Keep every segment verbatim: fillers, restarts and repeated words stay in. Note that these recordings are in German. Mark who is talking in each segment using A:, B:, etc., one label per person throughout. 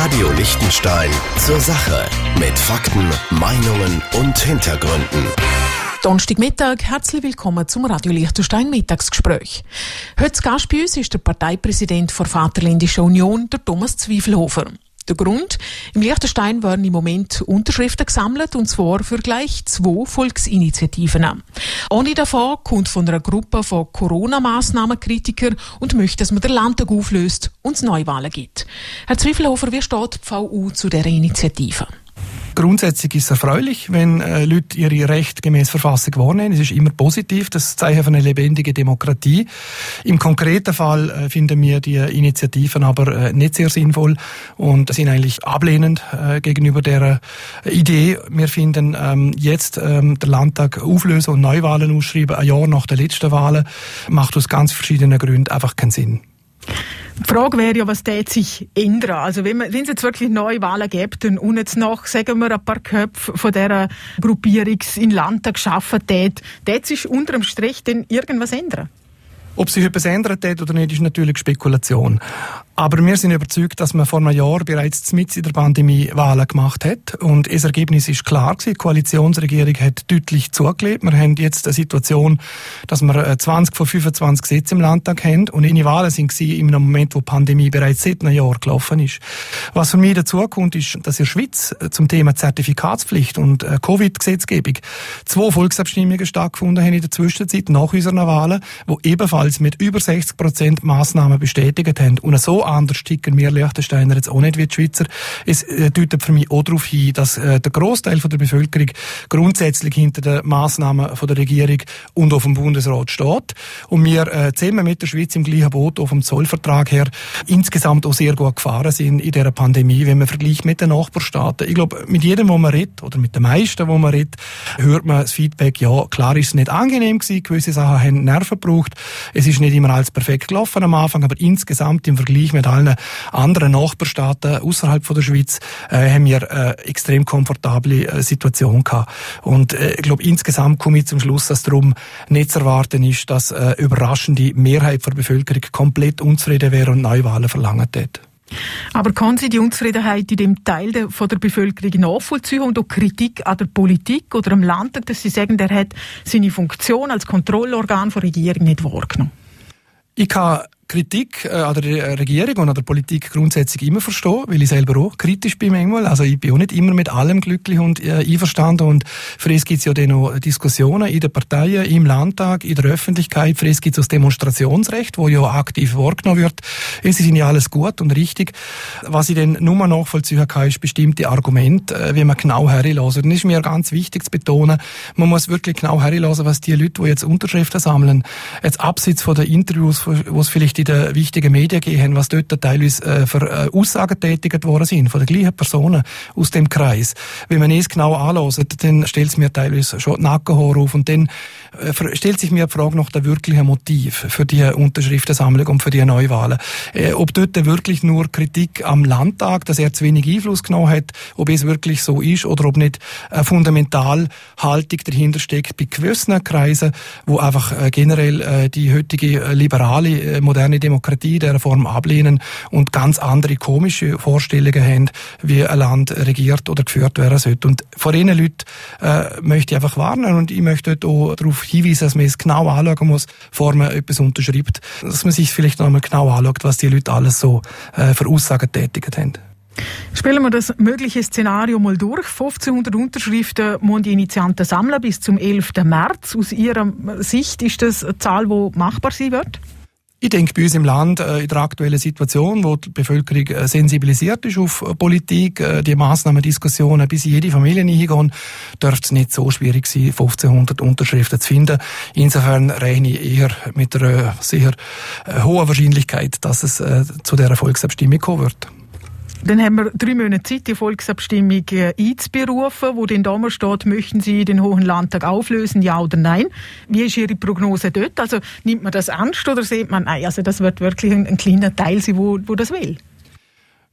A: Radio Liechtenstein zur Sache mit Fakten, Meinungen und Hintergründen.
B: Donnerstagmittag, herzlich willkommen zum Radio Liechtenstein Mittagsgespräch. Heute Gast bei uns ist der Parteipräsident der Vaterländischen Union, der Thomas Zwiefelhofer. Der Grund? Im Liechtenstein werden im Moment Unterschriften gesammelt, und zwar für gleich zwei Volksinitiativen. Eine davon kommt von einer Gruppe von Corona-Massnahmenkritikern und möchte, dass man den Landtag auflöst und es Neuwahlen gibt. Herr Zwiefelhofer, wie steht die V U zu dieser Initiative?
C: Grundsätzlich ist es erfreulich, wenn äh, Leute ihre Rechte gemäß Verfassung wahrnehmen. Es ist immer positiv, das Zeichen von einer lebendigen Demokratie. Im konkreten Fall äh, finden wir die Initiativen aber äh, nicht sehr sinnvoll und sind eigentlich ablehnend äh, gegenüber der äh, Idee. Wir finden ähm, jetzt ähm, den Landtag auflösen und Neuwahlen ausschreiben, ein Jahr nach den letzten Wahlen, macht aus ganz verschiedenen Gründen einfach keinen Sinn.
B: Die Frage wäre ja, was tät sich ändern? Also wenn es jetzt wirklich neue Wahlen gibt und jetzt noch, sagen wir, ein paar Köpfe von dieser Gruppierung in den Landtag geschaffen tät, tät sich unter dem Strich denn irgendwas ändern?
C: Ob sich etwas ändert oder nicht, ist natürlich Spekulation. Aber wir sind überzeugt, dass man vor einem Jahr bereits mitten in der Pandemie Wahlen gemacht hat. Und das Ergebnis ist klar gewesen. Die Koalitionsregierung hat deutlich zugelegt. Wir haben jetzt eine Situation, dass wir zwanzig von fünfundzwanzig Sitzen im Landtag haben. Und die Wahlen sind in einem Moment, wo die Pandemie bereits seit einem Jahr gelaufen ist. Was für mich dazu kommt, ist, dass in der Schweiz zum Thema Zertifikatspflicht und Covid-Gesetzgebung zwei Volksabstimmungen stattgefunden haben in der Zwischenzeit nach unseren Wahlen, wo ebenfalls mit über sechzig Prozent Massnahmen bestätigt haben. Und so anders ticken wir Liechtensteiner jetzt auch nicht wie die Schweizer. Es äh, deutet für mich auch darauf hin, dass äh, der Grossteil der Bevölkerung grundsätzlich hinter den Massnahmen von der Regierung und auf dem Bundesrat steht. Und wir äh, zusammen mit der Schweiz im gleichen Boot auf dem Zollvertrag her insgesamt auch sehr gut gefahren sind in dieser Pandemie, wenn man vergleicht mit den Nachbarstaaten. Ich glaube, mit jedem, wo man redet, oder mit den meisten, wo man redet, hört man das Feedback, ja, klar ist es nicht angenehm gewesen, gewisse Sachen haben Nerven gebraucht. Es ist nicht immer alles perfekt gelaufen am Anfang, aber insgesamt im Vergleich mit allen anderen Nachbarstaaten außerhalb von der Schweiz äh, haben wir eine äh, extrem komfortable äh, Situation gehabt. Und äh, ich glaube, insgesamt komme ich zum Schluss, dass darum nicht zu erwarten ist, dass äh, überraschende Mehrheit der Bevölkerung komplett unzufrieden wäre und Neuwahlen verlangt hat.
B: Aber kann Sie die Unzufriedenheit in dem Teil der, von der Bevölkerung nachvollziehen und auch Kritik an der Politik oder am Landtag, dass Sie sagen, der hat seine Funktion als Kontrollorgan der Regierung nicht wahrgenommen? Ich kann Kritik äh, an der Regierung und an der Politik grundsätzlich immer verstehen, weil ich selber auch kritisch bin manchmal. Also ich bin auch nicht immer mit allem glücklich und äh, einverstanden. Und für es gibt es ja dann noch Diskussionen in den Parteien, im Landtag, in der Öffentlichkeit. Für es gibt es das Demonstrationsrecht, wo ja aktiv wahrgenommen wird. Es ist ja alles gut und richtig. Was ich dann nur nachvollziehen kann, ist bestimmte Argumente, äh, wie man genau herlassen. Und das ist mir ganz wichtig zu betonen. Man muss wirklich genau herlassen, was die Leute, die jetzt Unterschriften sammeln, jetzt abseits von den Interviews, wo es vielleicht in den wichtigen Medien gehen, was dort teilweise äh, für äh, Aussagen tätigt worden sind, von den gleichen Personen aus dem Kreis. Wenn man es genau anhört, dann stellt es mir teilweise schon die Nackenhaare auf und dann äh, stellt sich mir die Frage nach dem wirklichen Motiv für die Unterschriftensammlung und für die Neuwahlen. Äh, ob dort wirklich nur Kritik am Landtag, dass er zu wenig Einfluss genommen hat, ob es wirklich so ist oder ob nicht eine Fundamentalhaltung dahinter steckt bei gewissen Kreisen, wo einfach äh, generell äh, die heutige äh, liberale, äh, moderne Demokratie in dieser Form ablehnen und ganz andere komische Vorstellungen haben, wie ein Land regiert oder geführt werden sollte. Und vor diesen Leuten äh, möchte ich einfach warnen und ich möchte auch darauf hinweisen, dass man es genau anschauen muss, bevor man etwas unterschreibt, dass man sich vielleicht noch einmal genau anschaut, was die Leute alles so äh, für Aussagen tätigt haben. Spielen wir das mögliche Szenario mal durch. fünfzehnhundert Unterschriften müssen die Initianten sammeln bis zum elften März. Aus Ihrer Sicht ist das eine Zahl, die machbar sein wird? Ich denke, bei uns im Land, äh, in der aktuellen Situation, wo die Bevölkerung äh, sensibilisiert ist auf äh, Politik, äh, die Massnahmendiskussionen bis in jede Familie hineingehen, dürfte es nicht so schwierig sein, fünfzehnhundert Unterschriften zu finden. Insofern rechne ich eher mit einer äh, sehr äh, hohen Wahrscheinlichkeit, dass es äh, zu dieser Volksabstimmung kommen wird. Dann haben wir drei Monate Zeit, die Volksabstimmung äh, einzuberufen, wo dann da steht, möchten Sie den Hohen Landtag auflösen, ja oder nein? Wie ist Ihre Prognose dort? Also nimmt man das ernst oder sieht man, nein, also das wird wirklich ein, ein kleiner Teil sein, wo, wo das will?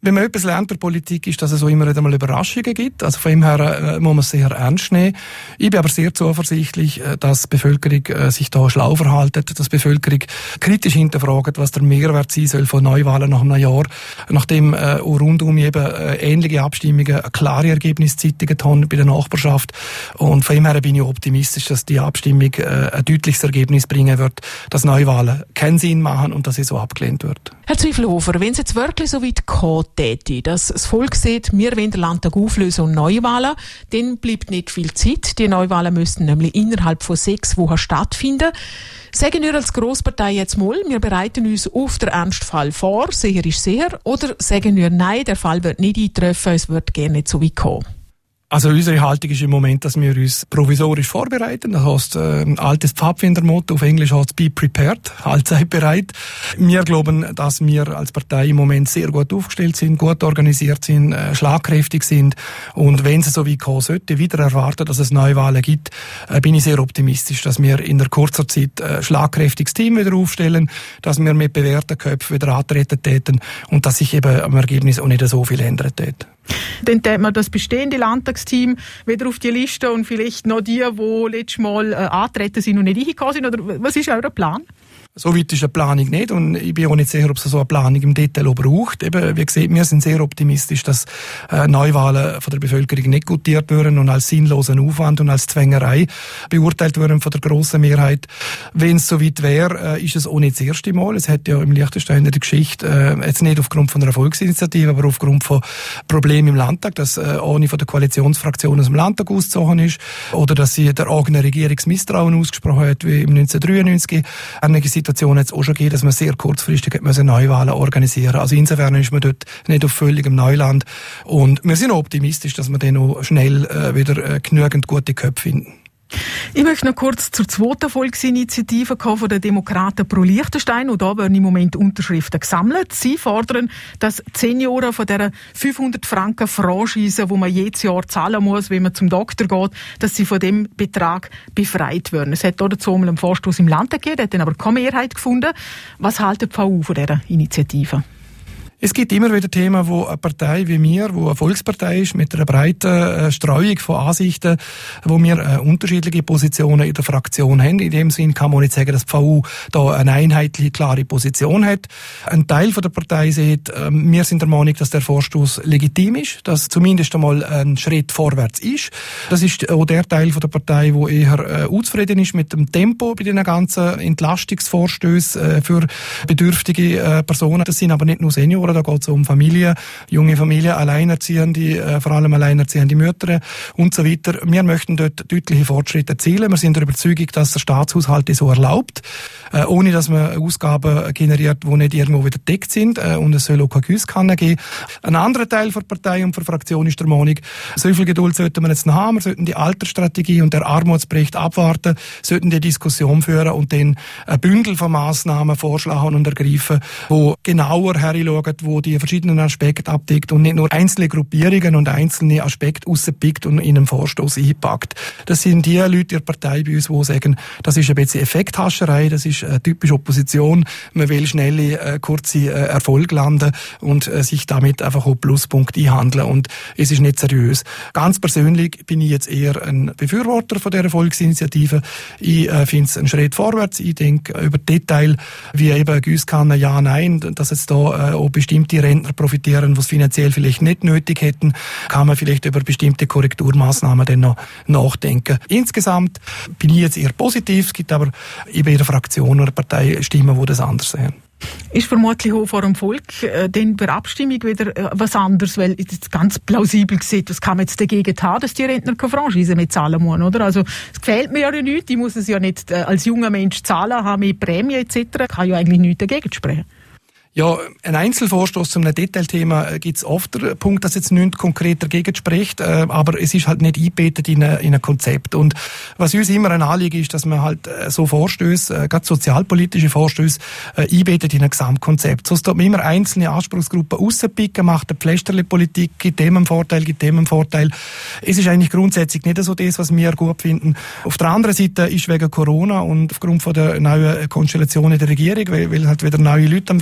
C: Wenn man etwas lernt bei Politik, ist, dass es so immer wieder mal Überraschungen gibt. Also von dem her äh, muss man es sehr ernst nehmen. Ich bin aber sehr zuversichtlich, äh, dass die Bevölkerung äh, sich da schlau verhaltet, dass die Bevölkerung kritisch hinterfragt, was der Mehrwert sein soll von Neuwahlen nach einem Jahr, nachdem äh, rundum eben äh, ähnliche Abstimmungen klare Ergebnisse zeitigen haben bei der Nachbarschaft. Und von dem her bin ich optimistisch, dass die Abstimmung äh, ein deutliches Ergebnis bringen wird, dass Neuwahlen keinen Sinn machen und dass sie so abgelehnt wird.
B: Herr Zwiefelhofer, wenn es jetzt wirklich so weit kommt, täte, dass das Volk sieht, wir wollen den Landtag auflösen und Neuwahlen, dann bleibt nicht viel Zeit. Die Neuwahlen müssten nämlich innerhalb von sechs Wochen stattfinden. Sagen wir als Grosspartei jetzt mal, wir bereiten uns auf den Ernstfall vor, sicher ist sicher, oder sagen wir, nein, der Fall wird nicht eintreffen, es wird gerne nicht so weit kommen?
C: Also unsere Haltung ist im Moment, dass wir uns provisorisch vorbereiten. Das heißt, äh, ein altes Pfadfindermotto, auf Englisch heißt es be prepared, allzeit bereit. Wir glauben, dass wir als Partei im Moment sehr gut aufgestellt sind, gut organisiert sind, äh, schlagkräftig sind. Und wenn es so wie kommen sollte, wieder erwarten, dass es Neuwahlen gibt, äh, bin ich sehr optimistisch, dass wir in der kurzer Zeit ein schlagkräftiges Team wieder aufstellen, dass wir mit bewährten Köpfen wieder antreten täten und dass sich eben am Ergebnis auch nicht so viel ändern täte.
B: Dann tät man das bestehende Landtagsteam wieder auf die Liste und vielleicht noch die, die letztes Mal äh, angetreten sind und nicht reingekommen sind? Oder was ist euer Plan?
C: So weit ist eine Planung nicht und ich bin auch nicht sicher, ob es so eine Planung im Detail auch braucht. Eben, wie gesagt, wir sind sehr optimistisch, dass äh, Neuwahlen von der Bevölkerung nicht gutiert würden und als sinnlosen Aufwand und als Zwängerei beurteilt würden von der grossen Mehrheit. Wenn es so weit wäre, äh, ist es auch nicht das erste Mal. Es hat ja im Liechtenstein in der Geschichte, äh, jetzt nicht aufgrund von einer Volksinitiative, aber aufgrund von Problemen im Landtag, dass äh, eine von der Koalitionsfraktionen aus dem Landtag ausgezogen ist oder dass sie der eigenen Regierungsmisstrauen ausgesprochen hat, wie im neunzehnhundertdreiundneunzig. Einige Situation hat es auch schon gegeben, dass man sehr kurzfristig Neuwahlen organisieren musste. Also insofern ist man dort nicht auf völligem Neuland. Und wir sind auch optimistisch, dass wir dann auch schnell äh, wieder äh, genügend gute Köpfe finden.
B: Ich möchte noch kurz zur zweiten Volksinitiative kommen von den Demokraten pro Liechtenstein. Und da werden im Moment Unterschriften gesammelt. Sie fordern, dass zehn Jahre von dieser fünfhundert Franken Franchise, die man jedes Jahr zahlen muss, wenn man zum Doktor geht, dass sie von dem Betrag befreit werden. Es hat dazu mal einen Vorstoß im Landtag gegeben, der hat dann aber keine Mehrheit gefunden. Was hält die V U von dieser Initiative?
C: Es gibt immer wieder Themen, wo eine Partei wie wir, wo eine Volkspartei ist, mit einer breiten äh, Streuung von Ansichten, wo wir äh, unterschiedliche Positionen in der Fraktion haben. In dem Sinn kann man nicht sagen, dass die V U da eine einheitliche, klare Position hat. Ein Teil von der Partei sieht, äh, wir sind der Meinung, dass der Vorstoß legitim ist, dass zumindest einmal ein Schritt vorwärts ist. Das ist auch der Teil von der Partei, wo eher äh, unzufrieden ist mit dem Tempo bei den ganzen Entlastungsvorstößen äh, für bedürftige äh, Personen. Das sind aber nicht nur Senioren. Da geht es um Familien, junge Familien, Alleinerziehende, äh, vor allem alleinerziehende Mütter und so weiter. Wir möchten dort deutliche Fortschritte erzielen. Wir sind der Überzeugung, dass der Staatshaushalt das so erlaubt, äh, ohne dass man Ausgaben generiert, die nicht irgendwo wieder gedeckt sind. Äh, und es soll auch keine Giesskanne geben. Ein anderer Teil der Partei und der Fraktion ist der Meinung, so viel Geduld sollten wir jetzt noch haben. Wir sollten die Altersstrategie und der Armutsbericht abwarten, sollten die Diskussion führen und dann ein Bündel von Massnahmen vorschlagen und ergreifen, wo genauer herinschauen, wo die verschiedenen Aspekte abdeckt und nicht nur einzelne Gruppierungen und einzelne Aspekte rauspickt und in einen Vorstoß einpackt. Das sind die Leute in der Partei bei uns, die sagen, das ist ein bisschen Effekthascherei, das ist eine typische Opposition, man will schnelle, äh, kurze äh, Erfolg landen und äh, sich damit einfach auch Pluspunkte einhandeln und es ist nicht seriös. Ganz persönlich bin ich jetzt eher ein Befürworter von dieser Volksinitiative. Ich äh, finde es einen Schritt vorwärts. Ich denke über Detail, wie eben Giesskanne, ja, nein, dass es da äh, auch bestimmte Rentner profitieren, was finanziell vielleicht nicht nötig hätten, kann man vielleicht über bestimmte Korrekturmaßnahmen dann noch nachdenken. Insgesamt bin ich jetzt eher positiv. Es gibt aber in der Fraktion oder Partei Stimmen, die das anders sehen.
B: Ist vermutlich auch vor dem Volk äh, dann bei der Abstimmung wieder äh, was anderes, weil es jetzt ganz plausibel sieht, was kann man jetzt dagegen haben, dass die Rentner keine Franchise mehr zahlen müssen, oder? Also es gefällt mir ja nicht, ich muss es ja nicht äh, als junger Mensch zahlen, habe mehr Prämie et cetera, kann ja eigentlich nichts dagegen sprechen.
C: Ja, ein Einzelvorstoß zu einem Detailthema gibt es oft der Punkt, dass jetzt nichts konkret dagegen spricht, äh, aber es ist halt nicht eingebettet in, in ein Konzept. Und was uns immer ein Anliegen ist, dass man halt äh, so Vorstöße, äh, gerade sozialpolitische Vorstöße, äh, einbettet in ein Gesamtkonzept. Sonst tut man immer einzelne Anspruchsgruppen rauspicken, macht eine Pflästerle-Politik, gibt dem einen Vorteil, gibt dem einen Vorteil. Es ist eigentlich grundsätzlich nicht so das, was wir gut finden. Auf der anderen Seite ist wegen Corona und aufgrund von der neuen Konstellation in der Regierung, weil, weil halt wieder neue Leute am Werk sind,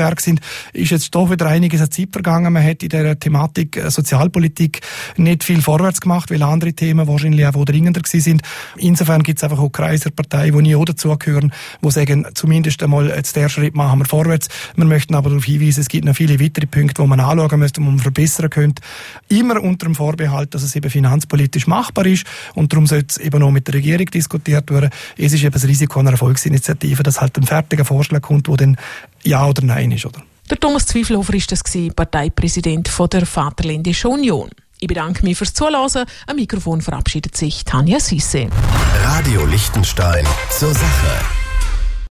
C: ist jetzt doch wieder einiges an Zeit vergangen. Man hat in der Thematik Sozialpolitik nicht viel vorwärts gemacht, weil andere Themen wahrscheinlich auch dringender gewesen sind. Insofern gibt es einfach auch Kreise der Partei, die nie auch dazugehören, die sagen, zumindest einmal jetzt der Schritt machen wir vorwärts. Wir möchten aber darauf hinweisen, es gibt noch viele weitere Punkte, die man anschauen müsste, die man verbessern könnte. Immer unter dem Vorbehalt, dass es eben finanzpolitisch machbar ist. Und darum sollte es eben auch mit der Regierung diskutiert werden. Es ist eben das Risiko einer Volksinitiative, dass halt ein fertiger Vorschlag kommt, der dann Ja oder Nein ist, oder?
B: Der Thomas Zweifelhofer ist das gewesen, Parteipräsident von der Vaterländischen Union. Ich bedanke mich fürs Zuhören. Am Mikrofon verabschiedet sich Tanja Sisse.
A: Radio Liechtenstein zur Sache.